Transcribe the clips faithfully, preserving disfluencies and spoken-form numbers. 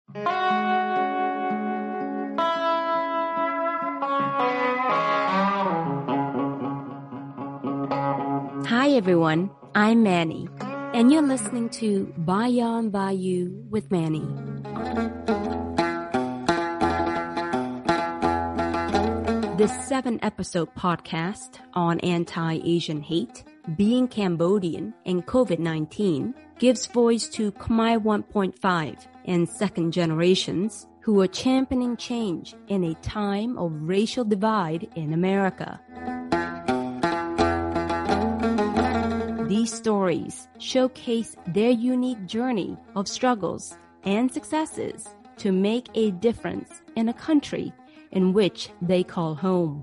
Hi everyone, I'm Manny, and you're listening to Beyond Bayou with Manny. This seven-episode podcast on anti-Asian hate, being Cambodian, and COVID nineteen gives voice to Khmer one point five and second generations who are championing change in a time of racial divide in America. These stories showcase their unique journey of struggles and successes to make a difference in a country in which they call home.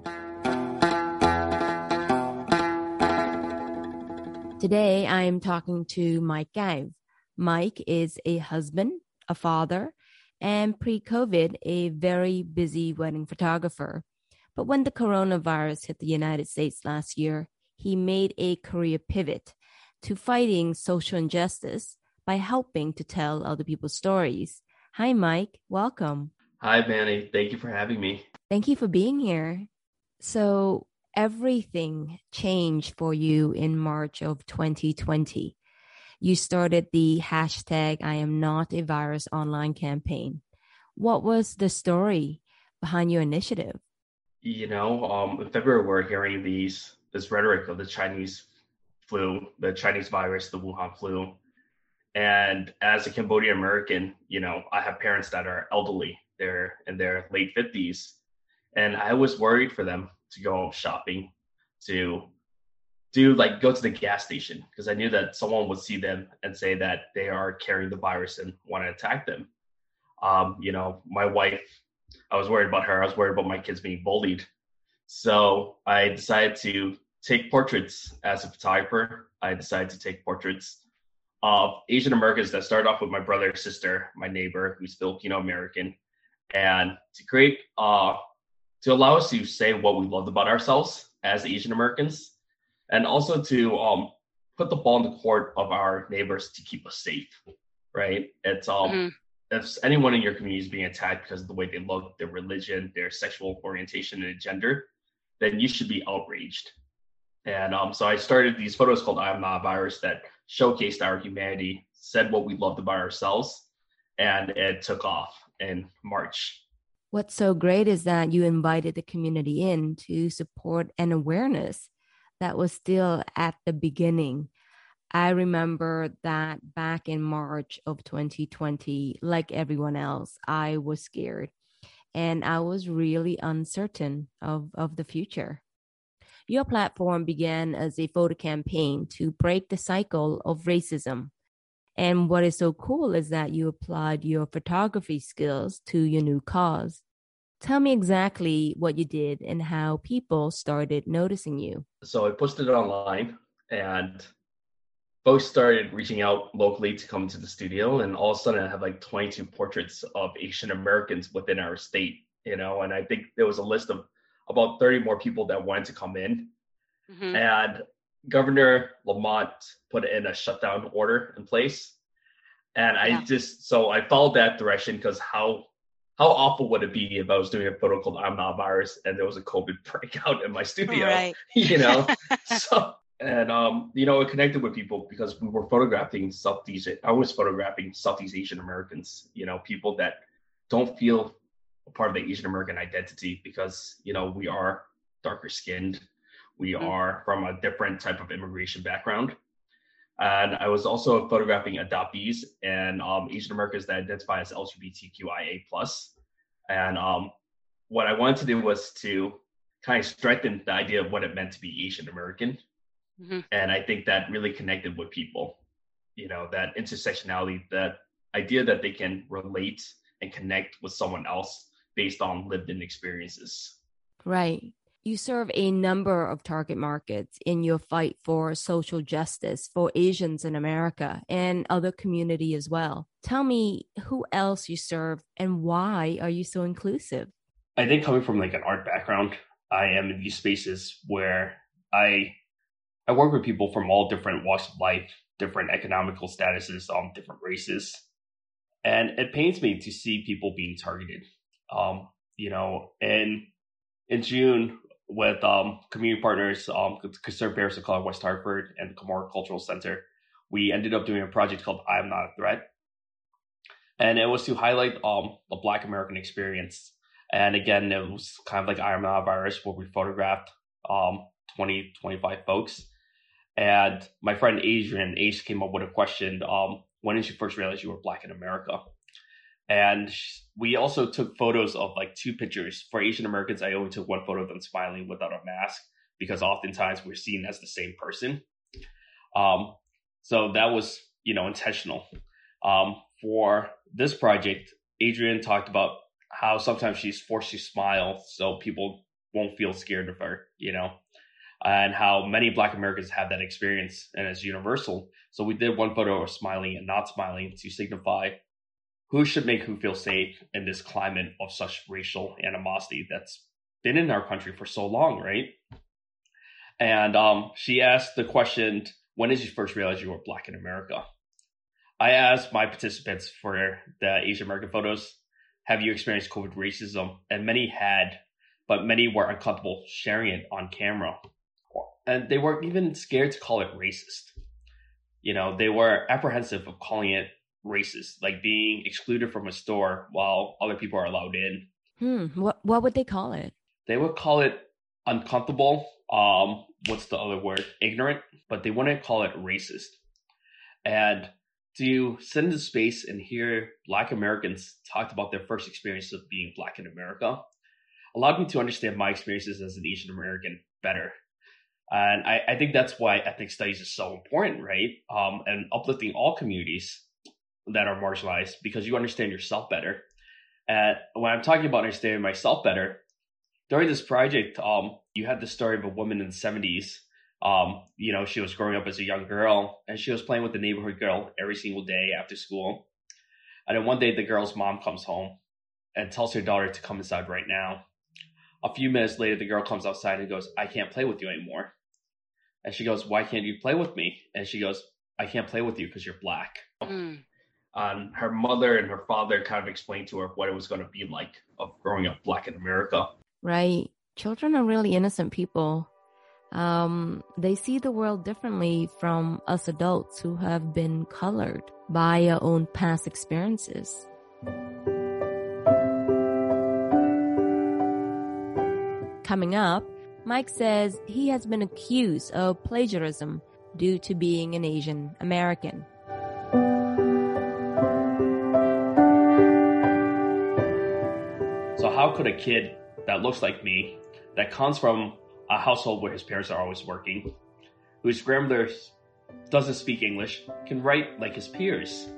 Today, I am talking to Mike Gao. Mike is a husband, a father, and pre-COVID, a very busy wedding photographer. But when the coronavirus hit the United States last year, he made a career pivot to fighting social injustice by helping to tell other people's stories. Hi, Mike. Welcome. Hi, Manny. Thank you for having me. Thank you for being here. So everything changed for you in March of twenty twenty. You started the hashtag I am not a virus online campaign. What was the story behind your initiative? You know, um, in February, we're hearing these this rhetoric of the Chinese flu, the Chinese virus, the Wuhan flu. And as a Cambodian American, you know, I have parents that are elderly. They're in their late fifties. And I was worried for them to go shopping, to do like go to the gas station, because I knew that someone would see them and say that they are carrying the virus and want to attack them. Um, you know, my wife, I was worried about her. I was worried about my kids being bullied. So I decided to take portraits as a photographer. I decided to take portraits of Asian Americans that started off with my brother, sister, my neighbor, who's Filipino American, and to create, uh, to allow us to say what we loved about ourselves as Asian Americans, and also to um, put the ball in the court of our neighbors to keep us safe, right? It's um, mm-hmm. If anyone in your community is being attacked because of the way they look, their religion, their sexual orientation, and gender, then you should be outraged. And um, so I started these photos called I Am Not a Virus that showcased our humanity, said what we loved about ourselves, and it took off in March. What's so great is that you invited the community in to support an awareness that was still at the beginning. I remember that back in March of twenty twenty, like everyone else, I was scared and I was really uncertain of, of the future. Your platform began as a photo campaign to break the cycle of racism. And what is so cool is that you applied your photography skills to your new cause. Tell me exactly what you did and how people started noticing you. So I posted it online and folks started reaching out locally to come to the studio. And all of a sudden I have like twenty-two portraits of Asian Americans within our state, you know, and I think there was a list of about thirty more people that wanted to come in. Mm-hmm. And Governor Lamont put in a shutdown order in place. And I yeah. just, so I followed that direction because how how awful would it be if I was doing a photo called I'm Not a Virus and there was a COVID breakout in my studio, right. you know? so, and, um, you know, it connected with people because we were photographing Southeast, I was photographing Southeast Asian Americans, you know, people that don't feel a part of the Asian American identity because, you know, we are darker skinned. We mm-hmm. are from a different type of immigration background. And I was also photographing adoptees and um, Asian Americans that identify as L G B T Q I A plus. And um, what I wanted to do was to kind of strengthen the idea of what it meant to be Asian American. Mm-hmm. And I think that really connected with people, you know, that intersectionality, that idea that they can relate and connect with someone else based on lived-in experiences. Right. You serve a number of target markets in your fight for social justice for Asians in America and other community as well. Tell me who else you serve and why are you so inclusive? I think coming from like an art background, I am in these spaces where I I work with people from all different walks of life, different economical statuses, um, different races. And it pains me to see people being targeted. Um, you know, and in June, with um, community partners, um, Conserve Bears of Color West Hartford and the Camorra Cultural Center, we ended up doing a project called I Am Not a Threat. And it was to highlight um, the Black American experience. And again, it was kind of like I Am Not a Virus, where we photographed um, twenty, twenty-five folks. And my friend Adrian, Ace, came up with a question, um, when did you first realize you were Black in America? And we also took photos of like two pictures. For Asian Americans, I only took one photo of them smiling without a mask, because oftentimes we're seen as the same person. Um, so that was, you know, intentional. Um, for this project, Adrian talked about how sometimes she's forced to smile so people won't feel scared of her, you know, and how many Black Americans have that experience and it's universal. So we did one photo of smiling and not smiling to signify who should make who feel safe in this climate of such racial animosity that's been in our country for so long, right? And um, she asked the question, when did you first realize you were Black in America? I asked my participants for the Asian American photos, have you experienced COVID racism? And many had, but many were uncomfortable sharing it on camera. And they weren't even scared to call it racist. You know, they were apprehensive of calling it racist, like being excluded from a store while other people are allowed in. Hmm. What what would they call it? They would call it uncomfortable. Um, what's the other word? Ignorant, but they wouldn't call it racist. And to sit in the space and hear Black Americans talk about their first experience of being Black in America allowed me to understand my experiences as an Asian American better. And I, I think that's why ethnic studies is so important, right? Um, and uplifting all communities that are marginalized, because you understand yourself better. And when I'm talking about understanding myself better, during this project, um, you had the story of a woman in the seventies. Um, you know, she was growing up as a young girl, and she was playing with the neighborhood girl every single day after school. And then one day, the girl's mom comes home and tells her daughter to come inside right now. A few minutes later, the girl comes outside and goes, I can't play with you anymore. And she goes, why can't you play with me? And she goes, I can't play with you because you're Black. Mm. Um, her mother and her father kind of explained to her what it was going to be like of growing up Black in America. Right. Children are really innocent people. Um, they see the world differently from us adults who have been colored by our own past experiences. Coming up, Mike says he has been accused of plagiarism due to being an Asian American. So how could a kid that looks like me, that comes from a household where his parents are always working, whose grandmother doesn't speak English, can write like his peers?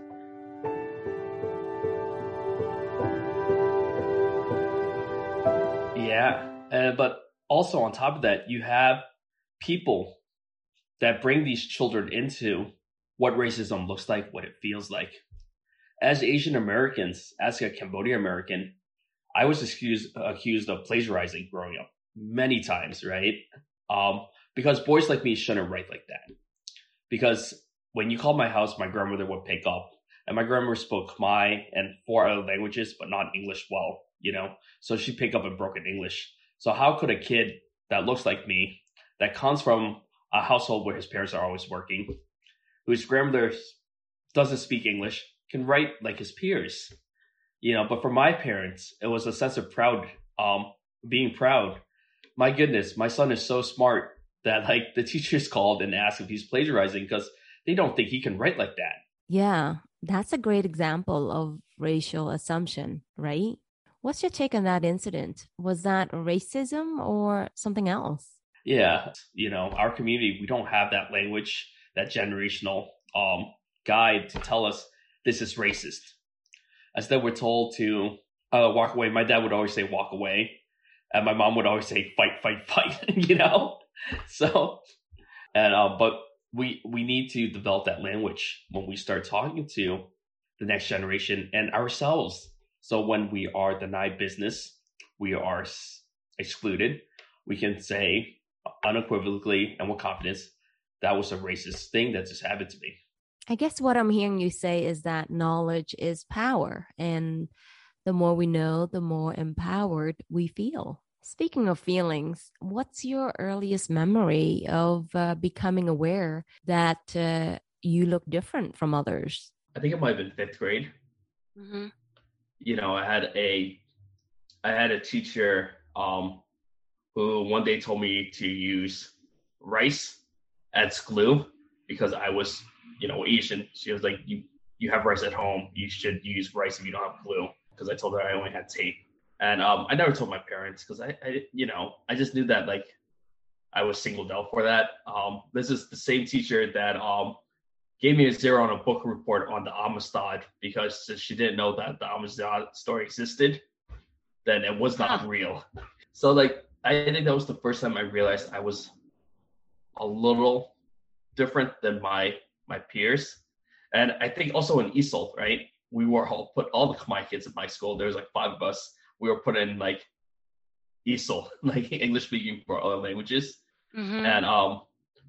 Yeah, uh, but also on top of that, you have people that bring these children into what racism looks like, what it feels like. As Asian Americans, as a Cambodian American, I was accused, accused of plagiarizing growing up many times, right? Um, because boys like me shouldn't write like that. Because when you called my house, my grandmother would pick up, and my grandmother spoke Khmer and four other languages, but not English well, you know? So she'd pick up in broken English. So how could a kid that looks like me, that comes from a household where his parents are always working, whose grandmother doesn't speak English, can write like his peers? You know, but for my parents, it was a sense of proud, um, being proud. My goodness, my son is so smart that like the teachers called and asked if he's plagiarizing because they don't think he can write like that. Yeah, that's a great example of racial assumption, right? What's your take on that incident? Was that racism or something else? Yeah, you know, our community, we don't have that language, that generational um, guide to tell us this is racist. Instead, we're told to uh, walk away. My dad would always say, walk away. And my mom would always say, fight, fight, fight, you know? So, and, uh, but we, we need to develop that language when we start talking to the next generation and ourselves. So when we are denied business, we are excluded, we can say unequivocally and with confidence, that was a racist thing that just happened to me. I guess what I'm hearing you say is that knowledge is power, and the more we know, the more empowered we feel. Speaking of feelings, what's your earliest memory of uh, becoming aware that uh, you look different from others? I think it might have been fifth grade. Mm-hmm. You know, I had a I had a teacher um, who one day told me to use rice as glue because I was, you know, Asian. She was like, you you have rice at home. You should use rice if you don't have glue. Because I told her I only had tape. And um, I never told my parents because I, I, you know, I just knew that like I was singled out for that. Um, this is the same teacher that um, gave me a zero on a book report on the Amistad because she didn't know that the Amistad story existed. Then it was not huh. real. So like, I think that was the first time I realized I was a little different than my my peers. And I think also in E S O L, right? We were all put all the Khmer kids in my school. There was like five of us. We were put in like E S O L, like English speaking for other languages. Mm-hmm. And um,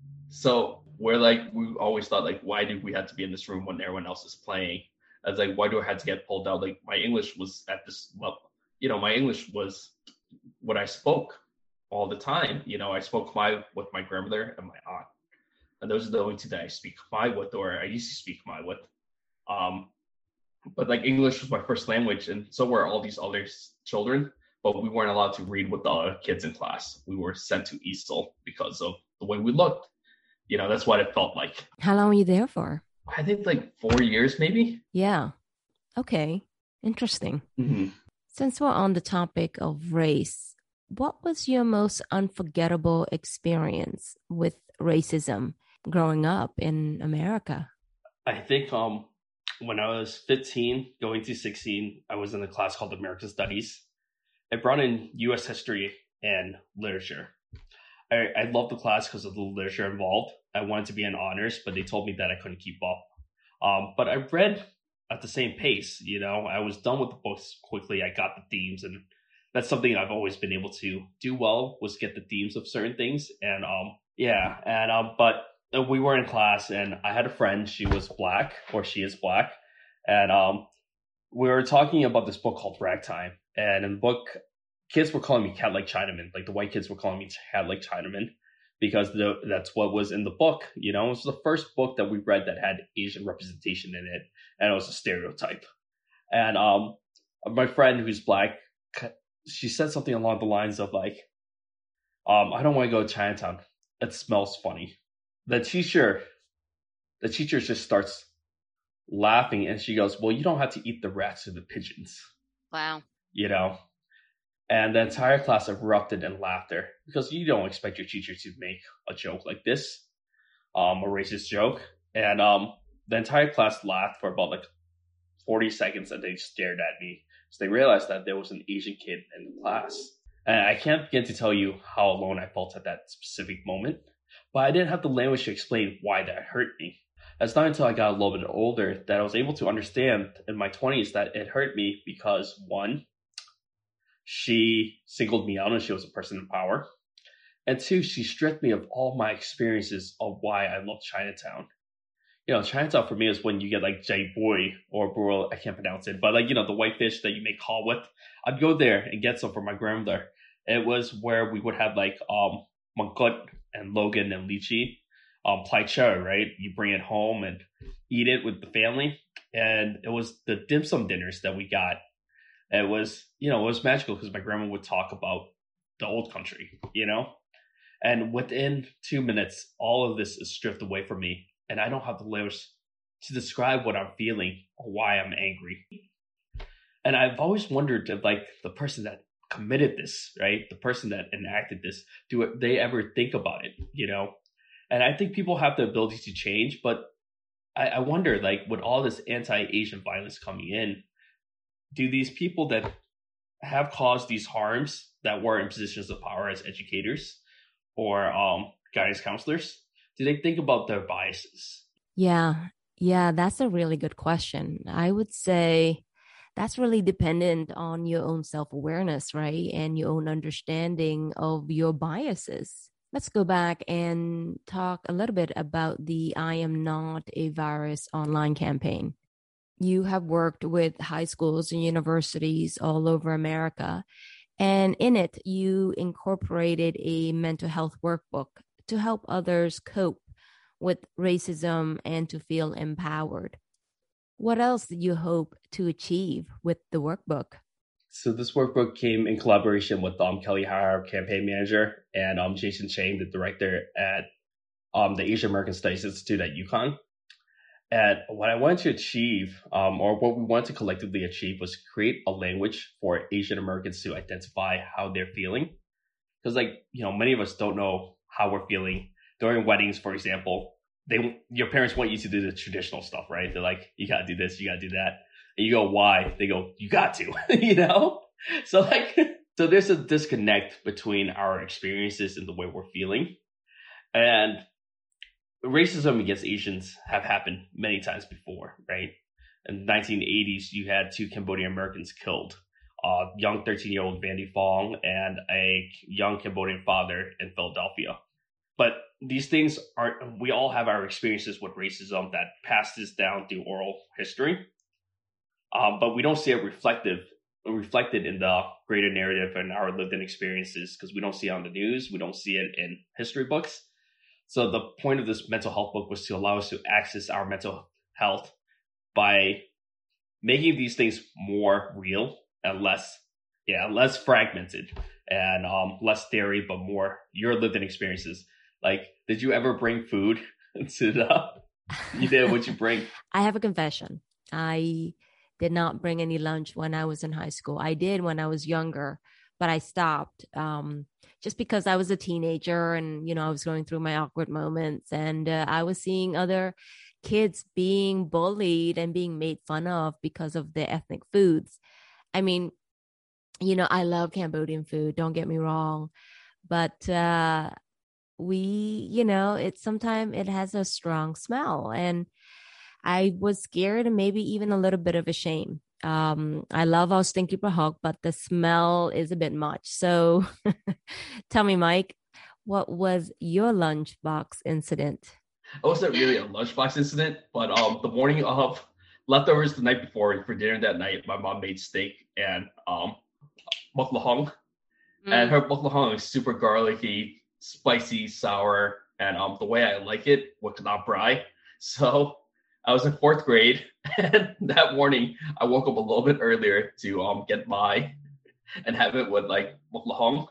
so we're like, we always thought like, why do we have to be in this room when everyone else is playing? I was like, why do I have to get pulled out? Like my English was at this level, you know, my English was what I spoke all the time. You know, I spoke Khmer with my grandmother and my aunt. And those are the only two that I speak Khmer with, or I used to speak Khmer with. Um, but like English was my first language, and so were all these other children. But we weren't allowed to read with the other kids in class. We were sent to E S O L because of the way we looked. You know, that's what it felt like. How long were you there for? I think like four years, maybe. Yeah. Okay. Interesting. Mm-hmm. Since we're on the topic of race, what was your most unforgettable experience with racism growing up in America? I think um, when I was fifteen, going to sixteen, I was in a class called American Studies. I brought in U S history and literature. I, I loved the class because of the literature involved. I wanted to be in honors, but they told me that I couldn't keep up. Um, but I read at the same pace. You know, I was done with the books quickly. I got the themes, and that's something I've always been able to do well, was get the themes of certain things. And um, yeah, and um, but we were in class, and I had a friend. She was black, or she is black, and um, we were talking about this book called Ragtime. And in the book, kids were calling me Cat Like Chinaman. Like the white kids were calling me Cat Like Chinaman because the, that's what was in the book. You know, it was the first book that we read that had Asian representation in it, and it was a stereotype. And um, my friend who's black, she said something along the lines of like, um, I don't want to go to Chinatown. It smells funny. The teacher, the teacher just starts laughing, and she goes, well, you don't have to eat the rats or the pigeons. Wow. You know? And the entire class erupted in laughter because you don't expect your teacher to make a joke like this, um, a racist joke. And um, the entire class laughed for about like forty seconds, and they stared at me. So they realized that there was an Asian kid in the class. And I can't begin to tell you how alone I felt at that specific moment, but I didn't have the language to explain why that hurt me. It's not until I got a little bit older that I was able to understand in my twenties that it hurt me because, one, she singled me out and she was a person in power. And two, she stripped me of all my experiences of why I love Chinatown. You know, Chinatown for me is when you get like jai boi or bro, I can't pronounce it, but like, you know, the white fish that you make call with. I'd go there and get some for my grandmother. It was where we would have like um mangkut and logan and lychee, um pai chow, right? You bring it home and eat it with the family. And it was the dim sum dinners that we got. It was, you know, it was magical because my grandma would talk about the old country, you know? And within two minutes, all of this is stripped away from me. And I don't have the language to describe what I'm feeling or why I'm angry. And I've always wondered if, like, the person that committed this, right? The person that enacted this, do they ever think about it, you know? And I think people have the ability to change, but I, I wonder, like, with all this anti-Asian violence coming in, do these people that have caused these harms that were in positions of power as educators or um, guidance counselors, do they think about their biases? Yeah, yeah, that's a really good question. I would say that's really dependent on your own self-awareness, right? And your own understanding of your biases. Let's go back and talk a little bit about the I Am Not a Virus online campaign. You have worked with high schools and universities all over America, and in it, you incorporated a mental health workbook to help others cope with racism and to feel empowered. What else did you hope to achieve with the workbook? So this workbook came in collaboration with um, Kelly Hire, our campaign manager, and um, Jason Chang, the director at um, the Asian American Studies Institute at UConn. And what I wanted to achieve, um, or what we wanted to collectively achieve, was create a language for Asian Americans to identify how they're feeling. Because, like, you know, many of us don't know how we're feeling. During weddings, for example, they your parents want you to do the traditional stuff, right? They're like, you gotta do this, you gotta do that. And you go, why? They go, you got to, you know? So, like, so there's a disconnect between our experiences and the way we're feeling. And racism against Asians have happened many times before, right? In the nineteen eighties, you had two Cambodian Americans killed, a young thirteen-year-old Vandy Fong and a young Cambodian father in Philadelphia. But these things are, we all have our experiences with racism that passes down through oral history, um, but we don't see it reflective, reflected in the greater narrative and our lived-in experiences because we don't see it on the news, we don't see it in history books. So the point of this mental health book was to allow us to access our mental health by making these things more real and less, yeah, less fragmented and um, less theory, but more your lived-in experiences. Like, did you ever bring food to the, you did, what'd you bring? I have a confession. I did not bring any lunch when I was in high school. I did when I was younger, but I stopped um, just because I was a teenager and, you know, I was going through my awkward moments and uh, I was seeing other kids being bullied and being made fun of because of their ethnic foods. I mean, you know, I love Cambodian food, don't get me wrong, but uh, we, you know, it's sometimes it has a strong smell and I was scared and maybe even a little bit of a shame. Um, I love our stinky bahog, but the smell is a bit much. So tell me, Mike, what was your lunchbox incident? It wasn't really a lunchbox incident, but um, the morning of leftovers the night before for dinner that night, my mom made steak and um, bok lahong, mm. and her bok lahong is super garlicky, spicy, sour, and um, the way I like it with not brai. So I was in fourth grade, and that morning I woke up a little bit earlier to um get by and have it with like bok lahong.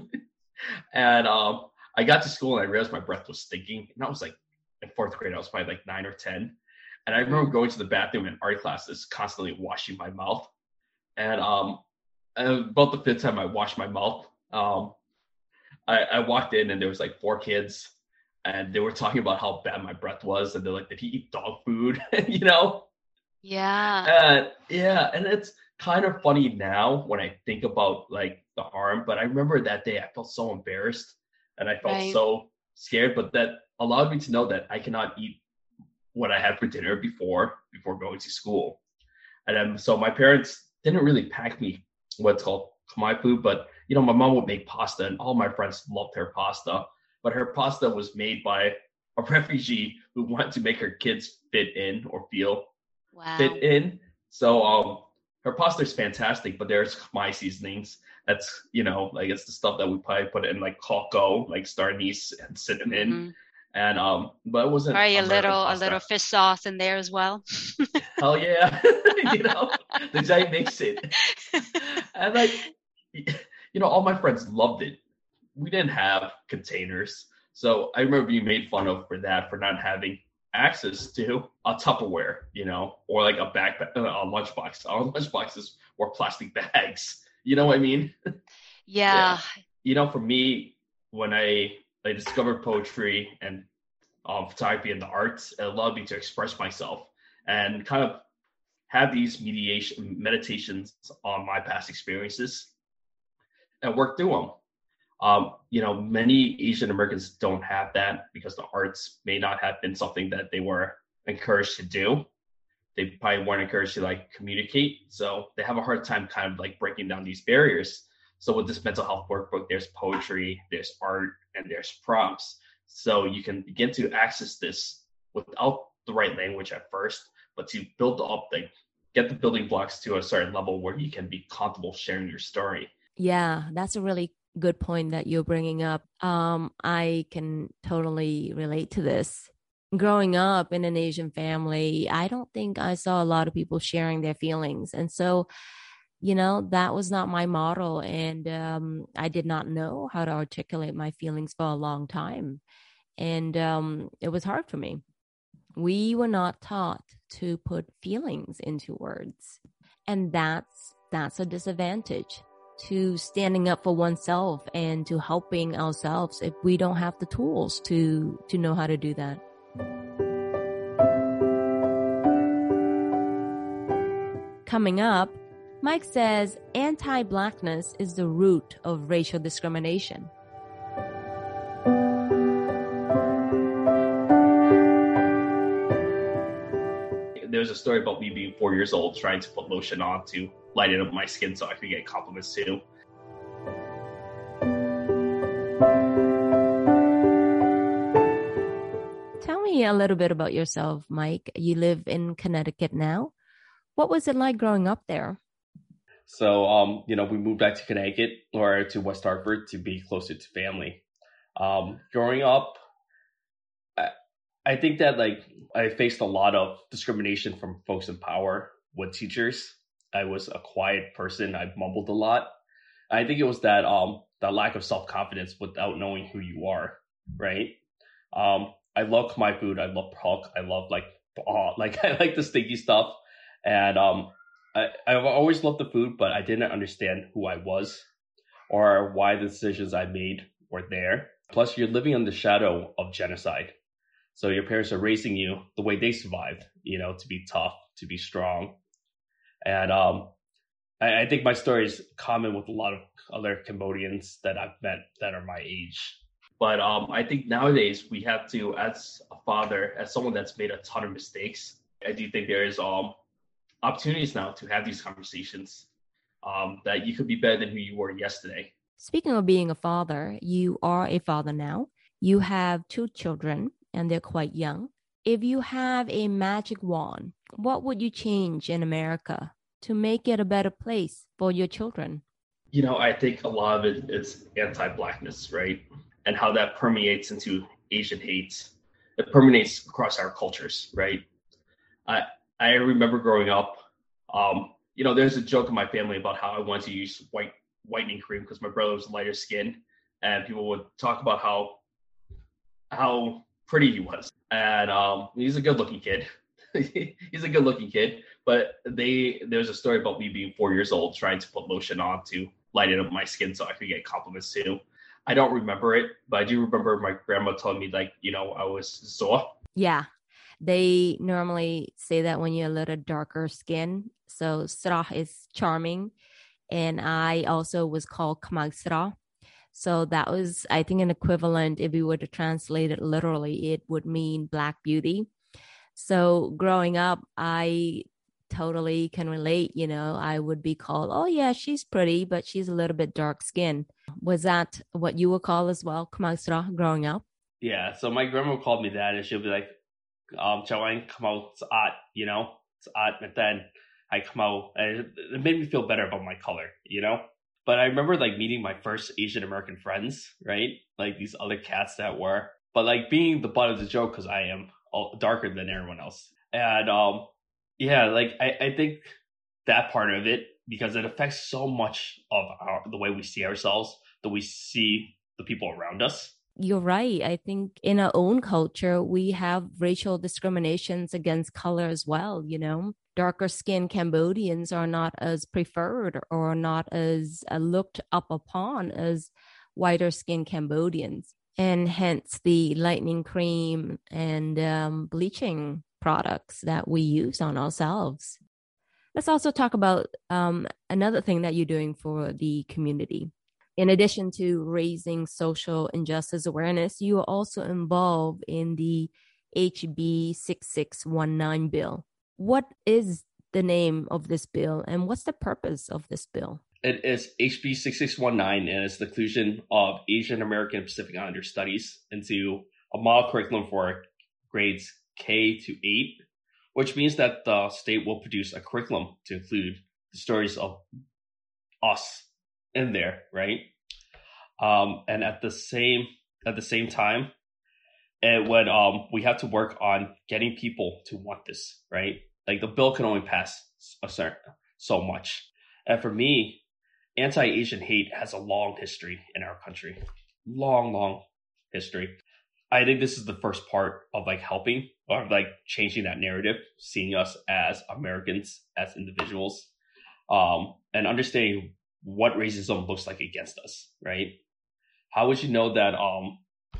And um, I got to school and I realized my breath was stinking, and I was like, in fourth grade, I was probably like nine or ten. And I remember going to the bathroom in art classes, constantly washing my mouth. And um, about the fifth time I washed my mouth, um, I, I walked in and there was like four kids and they were talking about how bad my breath was. And they're like, did he eat dog food? You know? Yeah. And yeah. And it's kind of funny now when I think about like the harm, but I remember that day I felt so embarrassed and I felt right. so scared, but that allowed me to know that I cannot eat what I had for dinner before before going to school. And then, so my parents didn't really pack me what's called Khmer food, but you know, my mom would make pasta and all my friends loved her pasta, but her pasta was made by a refugee who wanted to make her kids fit in or feel wow. fit in. So um, her pasta is fantastic, but there's Khmer seasonings. That's, you know, like it's the stuff that we probably put in like cocoa, like star anise and cinnamon. Mm-hmm. And um, but it wasn't probably a little pasta. a little fish sauce in there as well. Hell yeah, you know, the giant makes it. And like, you know, all my friends loved it. We didn't have containers, so I remember being made fun of for that, for not having access to a Tupperware, you know, or like a backpack, a lunchbox. Our lunchboxes were plastic bags. You know what I mean? Yeah. yeah. You know, for me, when I I discovered poetry and um, photography and the arts, it allowed me to express myself and kind of have these mediation meditations on my past experiences and work through them. Um, you know, many Asian Americans don't have that because the arts may not have been something that they were encouraged to do. They probably weren't encouraged to like communicate. So they have a hard time kind of like breaking down these barriers. So with this mental health workbook, there's poetry, there's art, and there's prompts. So you can begin to access this without the right language at first, but to build up the get the building blocks to a certain level where you can be comfortable sharing your story. Yeah, that's a really good point that you're bringing up. Um, I can totally relate to this. Growing up in an Asian family, I don't think I saw a lot of people sharing their feelings. And so, you know, that was not my model. And um, I did not know how to articulate my feelings for a long time. And um, it was hard for me. We were not taught to put feelings into words. And that's that's a disadvantage to standing up for oneself and to helping ourselves if we don't have the tools to to know how to do that. Coming up, Mike says anti-Blackness is the root of racial discrimination. There's a story about me being four years old trying to put lotion on to lighten up my skin so I could get compliments too. Tell me a little bit about yourself, Mike. You live in Connecticut now. What was it like growing up there? So, um, you know, we moved back to Connecticut or to West Hartford to be closer to family. Um, growing up, I, I think that like I faced a lot of discrimination from folks in power with teachers. I was a quiet person. I mumbled a lot. I think it was that um that lack of self-confidence without knowing who you are, right? Um, I love my food. I love pork. I love like uh, like I like the sticky stuff, and um. I, I've always loved the food, but I didn't understand who I was or why the decisions I made were there. Plus, you're living in the shadow of genocide. So your parents are raising you the way they survived, you know, to be tough, to be strong. And um, I, I think my story is common with a lot of other Cambodians that I've met that are my age. But um, I think nowadays we have to, as a father, as someone that's made a ton of mistakes, I do think there is um. opportunities now to have these conversations, um, that you could be better than who you were yesterday. Speaking of being a father, you are a father now. You have two children and they're quite young. If you have a magic wand, what would you change in America to make it a better place for your children? You know, I think a lot of it is anti-Blackness, right? And how that permeates into Asian hate. It permeates across our cultures, right? I I remember growing up, um, you know, there's a joke in my family about how I wanted to use white whitening cream because my brother was lighter skinned, and people would talk about how how pretty he was. And um, he's a good looking kid. He's a good looking kid. But they there's a story about me being four years old trying to put lotion on to lighten up my skin so I could get compliments too. I don't remember it, but I do remember my grandma telling me, like, you know, I was sore. Yeah. They normally say that when you're a little darker skin. So srah is charming. And I also was called kamag srah. So that was, I think, an equivalent. If we were to translate it literally, it would mean black beauty. So growing up, I totally can relate. You know, I would be called, oh yeah, she's pretty, but she's a little bit dark skinned. Was that what you were called as well, kamag srah, growing up? Yeah. So my grandma called me that, and she'll be like, um, Joanne, come out, it's odd, you know, it's odd. And then I come out, and it made me feel better about my color, you know. But I remember like meeting my first Asian American friends, right? Like these other cats that were, but like being the butt of the joke because I am all darker than everyone else. And um, yeah, like I, I think that part of it, because it affects so much of our, the way we see ourselves, that we see the people around us. You're right. I think in our own culture, we have racial discriminations against color as well. You know, darker skinned Cambodians are not as preferred or not as uh, looked up upon as whiter skinned Cambodians. And hence the lightening cream and um, bleaching products that we use on ourselves. Let's also talk about um, another thing that you're doing for the community. In addition to raising social injustice awareness, you are also involved in the H B sixty-six nineteen bill. What is the name of this bill and what's the purpose of this bill? It is H B sixty-six nineteen, and it's the inclusion of Asian American Pacific Islander studies into a model curriculum for grades K to eight, which means that the state will produce a curriculum to include the stories of us in there, right? Um, and at the same at the same time, it would um we have to work on getting people to want this, right? Like the bill can only pass a certain so much. And for me, anti-Asian hate has a long history in our country. Long, long history. I think this is the first part of like helping or like changing that narrative, seeing us as Americans, as individuals, um, and understanding what racism looks like against us, right? How would you know that um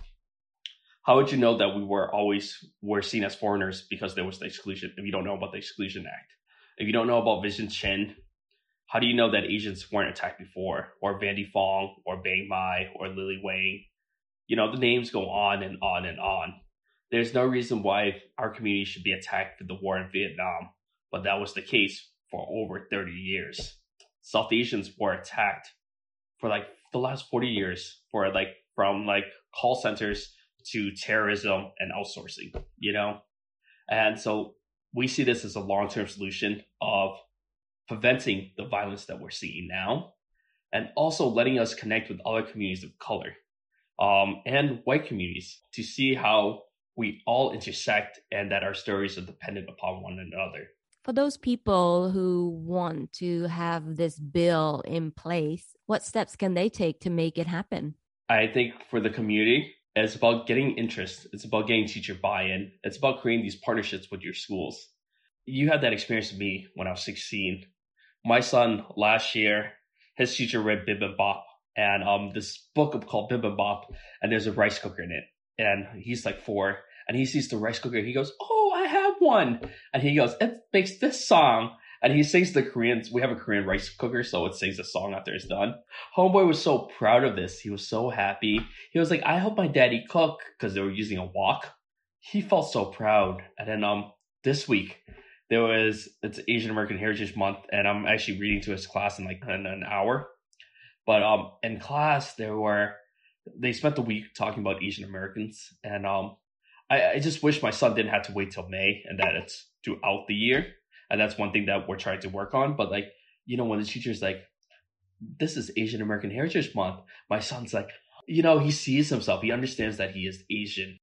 how would you know that we were always were seen as foreigners because there was the exclusion, if you don't know about the Exclusion Act? If you don't know about Vincent Chin, how do you know that Asians weren't attacked before? Or Vandy Fong, or Bang Mai, or Lily Wang? You know, the names go on and on and on. There's no reason why our community should be attacked for the war in Vietnam, but that was the case for over thirty years. South Asians were attacked for like the last forty years, for like from like call centers to terrorism and outsourcing, you know? And so we see this as a long-term solution of preventing the violence that we're seeing now, and also letting us connect with other communities of color um, and white communities to see how we all intersect and that our stories are dependent upon one another. For those people who want to have this bill in place, what steps can they take to make it happen? I think for the community, it's about getting interest. It's about getting teacher buy-in. It's about creating these partnerships with your schools. You had that experience with me when I was sixteen. My son last year, his teacher read Bibimbap and um this book called Bibimbap, and there's a rice cooker in it. And he's like four, and he sees the rice cooker. He goes, "Oh, I have one." And he goes, "It makes this song." And he sings the Korean, we have a Korean rice cooker, so it sings a song after it's done. Homeboy was so proud of this. He was so happy. He was like, "I helped my daddy cook," because they were using a wok. He felt so proud. And then um this week, there was, it's Asian American Heritage Month, and I'm actually reading to his class in like in an hour. But um in class, there were, they spent the week talking about Asian Americans. And um I, I just wish my son didn't have to wait till May and that it's throughout the year. And that's one thing that we're trying to work on. But like, you know, when the teacher's like, "This is Asian American Heritage Month," my son's like, you know, he sees himself. He understands that he is Asian.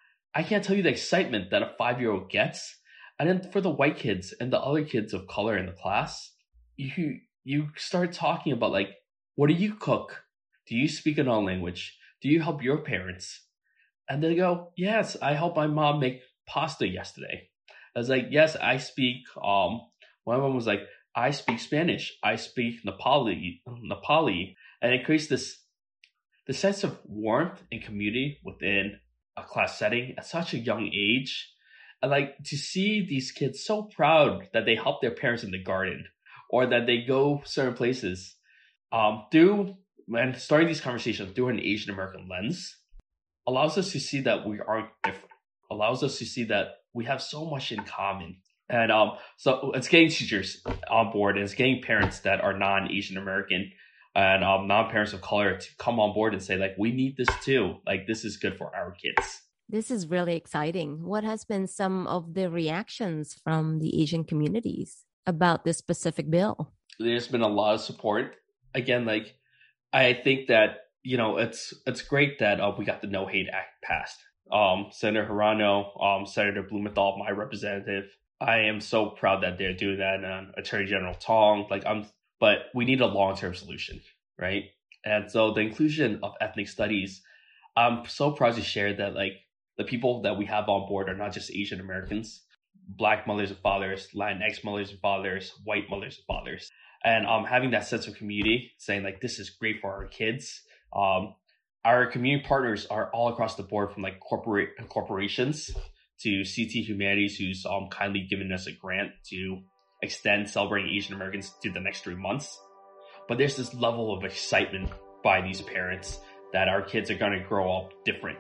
I can't tell you the excitement that a five-year-old gets. And then for the white kids and the other kids of color in the class, you you start talking about like, what do you cook? Do you speak another language? Do you help your parents? And they go, "Yes, I helped my mom make pasta yesterday." I was like, "Yes, I speak." Um, one of them was like, "I speak Spanish. I speak Nepali, Nepali," and it creates this the sense of warmth and community within a class setting at such a young age. And like to see these kids so proud that they help their parents in the garden or that they go certain places, um, through and starting these conversations through an Asian American lens allows us to see that we aren't different. Allows us to see that we have so much in common. And um, so it's getting teachers on board, and it's getting parents that are non-Asian American and um, non-parents of color to come on board and say, like, we need this too. Like, this is good for our kids. This is really exciting. What has been some of the reactions from the Asian communities about this specific bill? There's been a lot of support. Again, like, I think that, you know, it's it's great that uh, we got the No Hate Act passed. Um, Senator Hirano, um, Senator Blumenthal, my representative. I am so proud that they're doing that, and Attorney General Tong. Like, I'm, but we need a long-term solution, right? And so the inclusion of ethnic studies, I'm so proud to share that, like, the people that we have on board are not just Asian Americans, Black mothers and fathers, Latinx mothers and fathers, white mothers and fathers, and um, having that sense of community, saying like, this is great for our kids. Um, our community partners are all across the board, from like corporate corporations to C T Humanities, who's um, kindly given us a grant to extend Celebrating Asian Americans to the next three months. But there's this level of excitement by these parents that our kids are going to grow up different.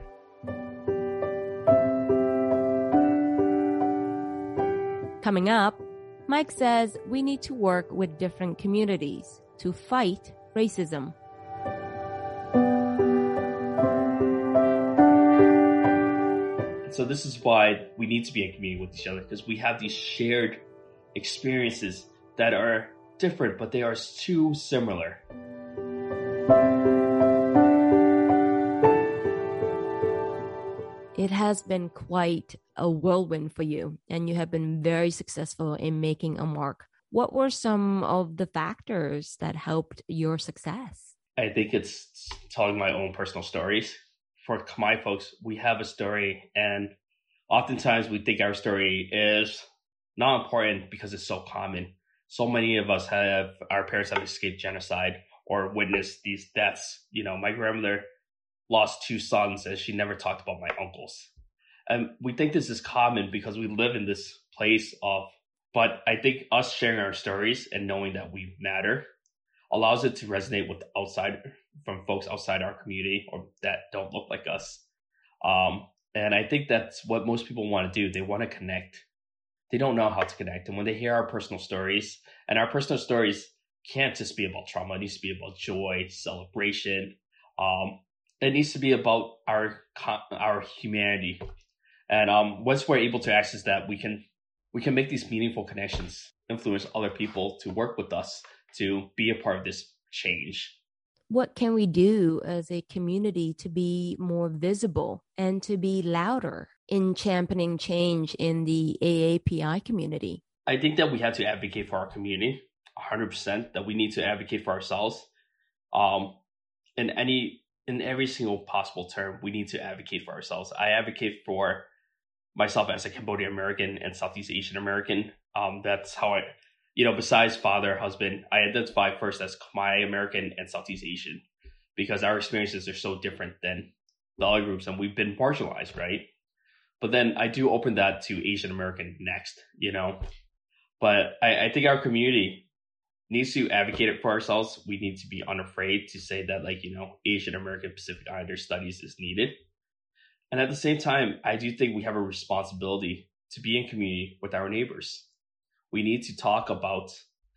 Coming up, Mike says we need to work with different communities to fight racism. So this is why we need to be in community with each other, because we have these shared experiences that are different, but they are too similar. It has been quite a whirlwind for you, and you have been very successful in making a mark. What were some of the factors that helped your success? I think it's telling my own personal stories. For Khmer folks, we have a story, and oftentimes we think our story is not important because it's so common. So many of us have, our parents have escaped genocide or witnessed these deaths. You know, my grandmother lost two sons and she never talked about my uncles. And we think this is common because we live in this place of, but I think us sharing our stories and knowing that we matter allows it to resonate with outside, from folks outside our community or that don't look like us. Um, and I think that's what most people want to do. They want to connect. They don't know how to connect. And when they hear our personal stories, and our personal stories can't just be about trauma, it needs to be about joy, celebration. Um, it needs to be about our our humanity. And um, once we're able to access that, we can we can make these meaningful connections, influence other people to work with us, to be a part of this change. What can we do as a community to be more visible and to be louder in championing change in the A A P I community? I think that we have to advocate for our community, one hundred percent, that we need to advocate for ourselves. Um, in any, in every single possible term, we need to advocate for ourselves. I advocate for myself as a Cambodian American and Southeast Asian American. Um, that's how I, you know, besides father, husband, I identify first as Khmer American and Southeast Asian because our experiences are so different than the other groups and we've been marginalized, right? But then I do open that to Asian American next, you know. But I, I think our community needs to advocate it for ourselves. We need to be unafraid to say that, like, you know, Asian American Pacific Islander studies is needed. And at the same time, I do think we have a responsibility to be in community with our neighbors. We need to talk about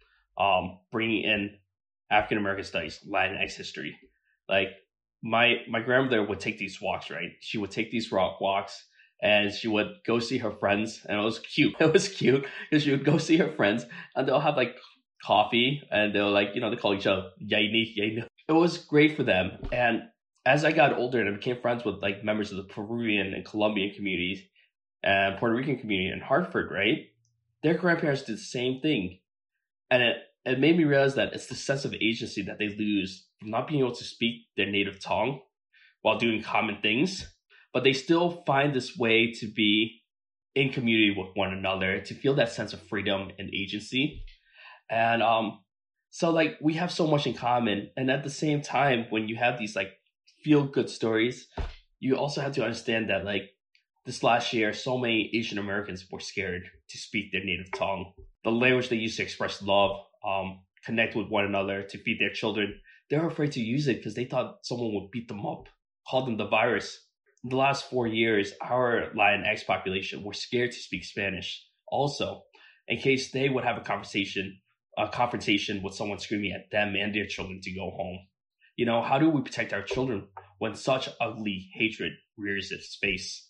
um, bringing in African American studies, Latinx history. Like my my grandmother would take these walks, right? She would take these rock walks and she would go see her friends. And it was cute. It was cute because she would go see her friends and they'll have like coffee and they'll like, you know, they call each other Yaini, Yaini. It was great for them. And as I got older and I became friends with like members of the Peruvian and Colombian communities and Puerto Rican community in Hartford, right? Their grandparents did the same thing. And it, it made me realize that it's the sense of agency that they lose from not being able to speak their native tongue while doing common things. But they still find this way to be in community with one another, to feel that sense of freedom and agency. And um, so like we have so much in common. And at the same time, when you have these like feel good stories, you also have to understand that like this last year, so many Asian Americans were scared to speak their native tongue. The language they use to express love, um, connect with one another, to feed their children, they're afraid to use it because they thought someone would beat them up, call them the virus. In the last four years, our Latinx population were scared to speak Spanish also, in case they would have a conversation, a confrontation with someone screaming at them and their children to go home. You know, how do we protect our children when such ugly hatred rears its face?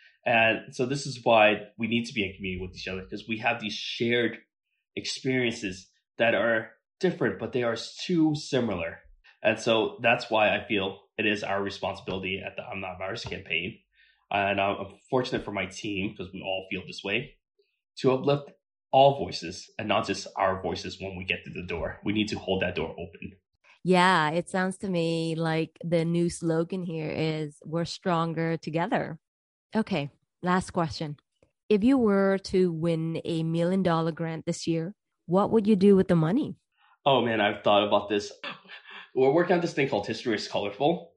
And so this is why we need to be in community with each other, because we have these shared experiences that are different, but they are too similar. And so that's why I feel it is our responsibility at the I'm Not Virus campaign. And I'm fortunate for my team, because we all feel this way, to uplift all voices and not just our voices when we get through the door. We need to hold that door open. Yeah, it sounds to me like the new slogan here is we're stronger together. Okay, last question. If you were to win a million dollar grant this year, what would you do with the money? Oh man, I've thought about this. We're working on this thing called History is Colorful.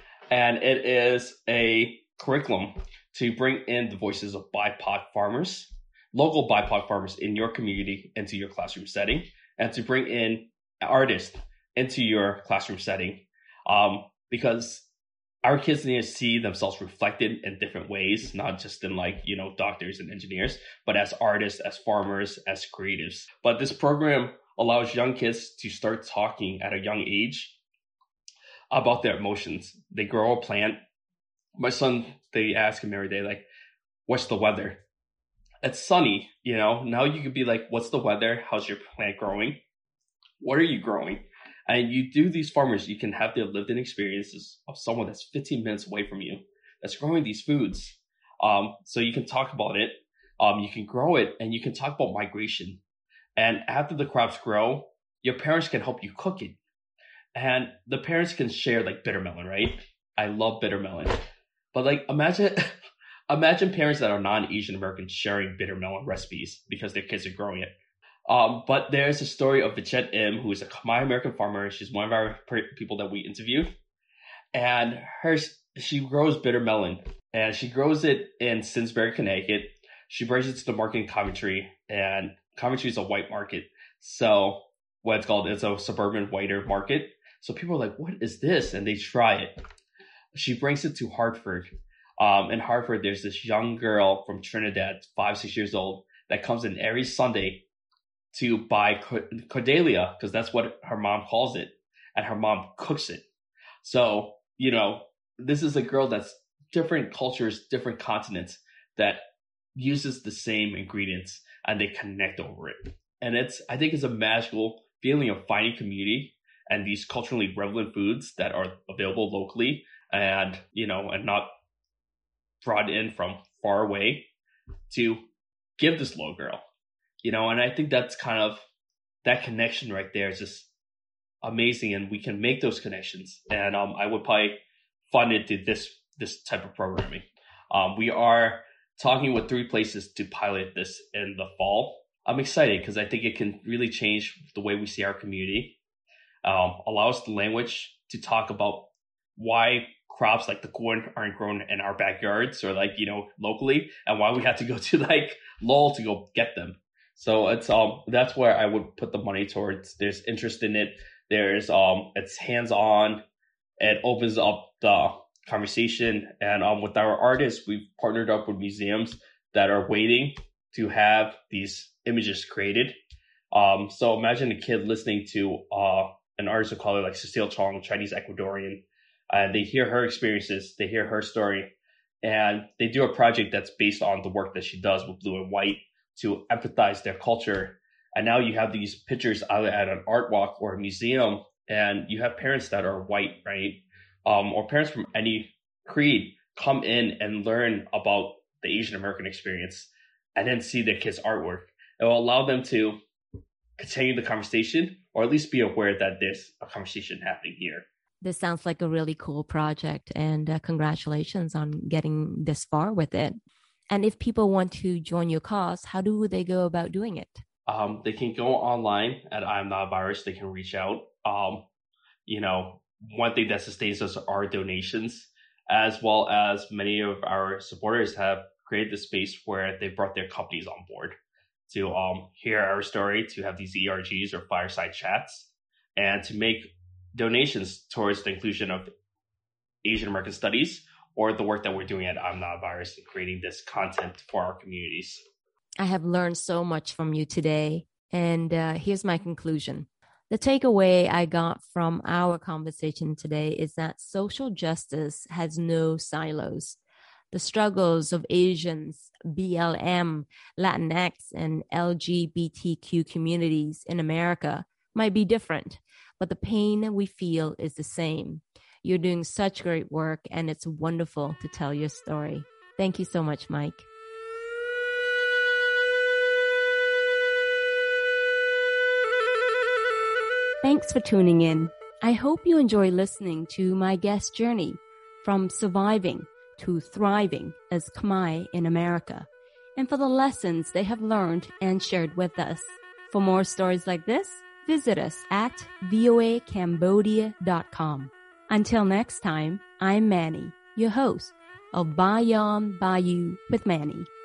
And it is a curriculum to bring in the voices of B I P O C farmers, local B I P O C farmers in your community into your classroom setting, and to bring in artists into your classroom setting. Um, because our kids need to see themselves reflected in different ways, not just in like, you know, doctors and engineers, but as artists, as farmers, as creatives. But this program allows young kids to start talking at a young age about their emotions. They grow a plant. My son, they ask him every day, like, what's the weather? It's sunny, you know. Now you could be like, what's the weather? How's your plant growing? What are you growing? And you do these farmers, you can have their lived in experiences of someone that's fifteen minutes away from you that's growing these foods. Um, so you can talk about it. Um, you can grow it, and you can talk about migration. And after the crops grow, your parents can help you cook it. And the parents can share like bitter melon, right? I love bitter melon. But like imagine imagine parents that are non-Asian American sharing bitter melon recipes because their kids are growing it. Um, but there's a story of Vichette Im, who is a Khmer American farmer. She's one of our people that we interviewed. And her she grows bitter melon. And she grows it in Simsbury, Connecticut. She brings it to the market in Coventry. And Coventry is a white market. So what it's called, it's a suburban whiter market. So people are like, what is this? And they try it. She brings it to Hartford. Um, in Hartford, there's this young girl from Trinidad, five, six years old, that comes in every Sunday to buy Cordelia, because that's what her mom calls it. And her mom cooks it. So, you know, this is a girl that's different cultures, different continents that uses the same ingredients and they connect over it. And it's, I think it's a magical feeling of finding community and these culturally relevant foods that are available locally and, you know, and not brought in from far away to give this little girl, you know, and I think that's kind of, that connection right there is just amazing. And we can make those connections. And um, I would probably fund it to this, this type of programming. Um, we are talking with three places to pilot this in the fall. I'm excited because I think it can really change the way we see our community, um, allow us the language to talk about why crops like the corn aren't grown in our backyards or like, you know, locally, and why we have to go to like Lowell to go get them. So it's um that's where I would put the money towards. There's interest in it. There's um it's hands-on. It opens up the conversation, and um with our artists, we've partnered up with museums that are waiting to have these images created. Um, so imagine a kid listening to uh an artist of color like Cecile Chong, Chinese Ecuadorian, and they hear her experiences, they hear her story, and they do a project that's based on the work that she does with Blue and White to empathize their culture. And now you have these pictures either at an art walk or a museum, and you have parents that are white, right? Um, or parents from any creed come in and learn about the Asian American experience and then see their kids' artwork. It will allow them to continue the conversation, or at least be aware that there's a conversation happening here. This sounds like a really cool project, and uh, congratulations on getting this far with it. And if people want to join your cause, how do they go about doing it? Um, they can go online at I Am Not a Virus. They can reach out. Um, you know, one thing that sustains us are donations, as well as many of our supporters have created the space where they brought their companies on board to um, hear our story, to have these E R Gs or fireside chats, and to make donations towards the inclusion of Asian American studies or the work that we're doing at I'm Not a Virus and creating this content for our communities. I have learned so much from you today, and uh, here's my conclusion. The takeaway I got from our conversation today is that social justice has no silos. The struggles of Asians, B L M, Latinx, and L G B T Q communities in America might be different, but the pain we feel is the same. You're doing such great work, and it's wonderful to tell your story. Thank you so much, Mike. Thanks for tuning in. I hope you enjoy listening to my guest journey from surviving to thriving as Khmer in America, and for the lessons they have learned and shared with us. For more stories like this, visit us at voa cambodia dot com. Until next time, I'm Manny, your host of Bayon Bayou with Manny.